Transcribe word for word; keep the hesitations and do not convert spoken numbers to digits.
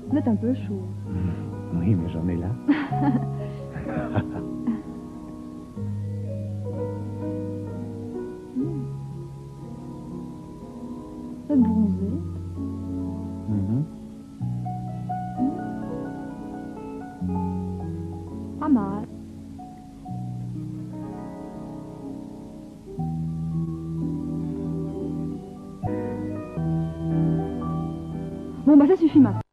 Vous êtes un peu chaud. Oui, mais j'en ai là. Vous êtes bronzé. Mhm. Pas mal. Bon, bah ça suffit maintenant.